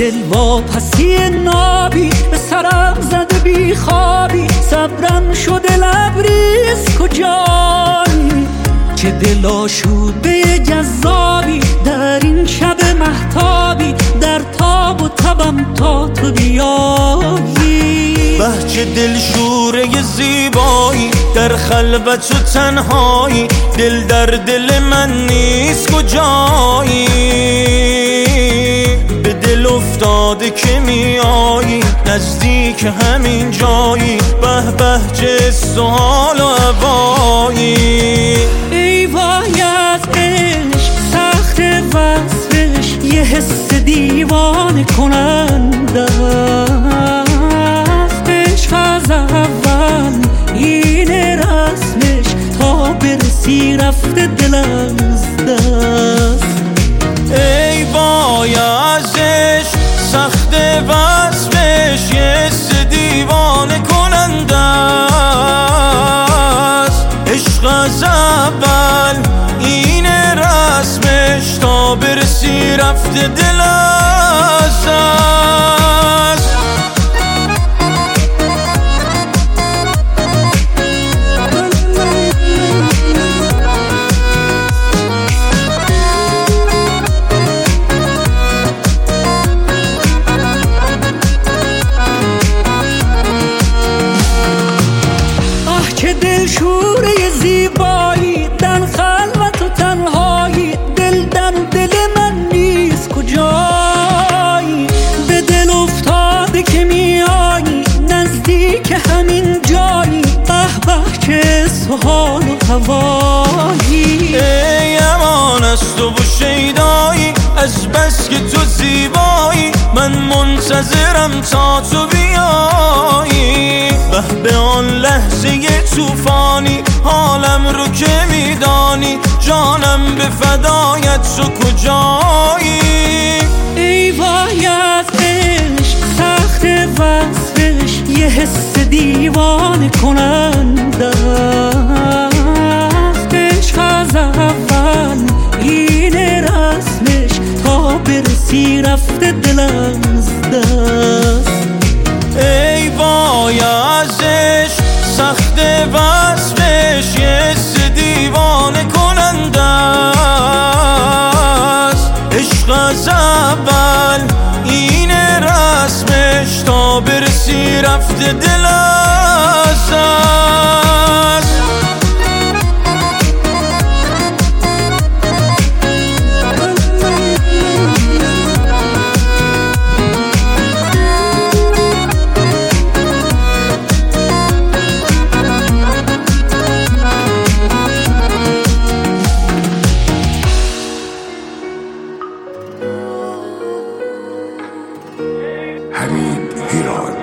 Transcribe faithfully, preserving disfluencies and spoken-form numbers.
دل واپسی نابی به سرم زده بی خوابی، صبرم شده لبریز کجایی؟ چه دل آشوده جذابی در این شب مهتابی، در تاب و تبم تا تو بیایی. به چه دلشوره زیبایی در خلوت و تنهایی، دل در دل من نیست کجایی؟ به دل افتاده که میایی نزدیک همین جایی، به به چه سوال و هوایی. ای وای از عشق سخت وصفش، یه حس دیوانه کننده است. عشق از اول اینه رسمش، تا برسی رفته دل از دست. ای وای از عشق سخت وصفش، یه حس دیوانه کننده است. عشق از اول اینه رسمش، تا برسی رفته دل از دست. چه دلشوره زیبایی در خلوت و تنهایی، دل در دل من نیست کجایی؟ به دل افتاده که میایی نزدیک همین جایی، به به چه سوال و هوایی. ای امان از تو و شیدایی، از بس که تو زیبایی من منتظرم تا تو بیایی. به به آن لحظه طوفانی حالم رو که میدانی، جانم به فدایت تو کجایی؟ ای وای از عشق سخت وصفش، یه حس دیوانه کننده است. عشق از اول اینه رسمش، تا برسی رفته دل از دست. ای وای از عشق سخت وصفش، یه حس دیوانه کننده است. عشق از اول اینه رسمش، تا برسی رفته دل از دست. حمید هیران.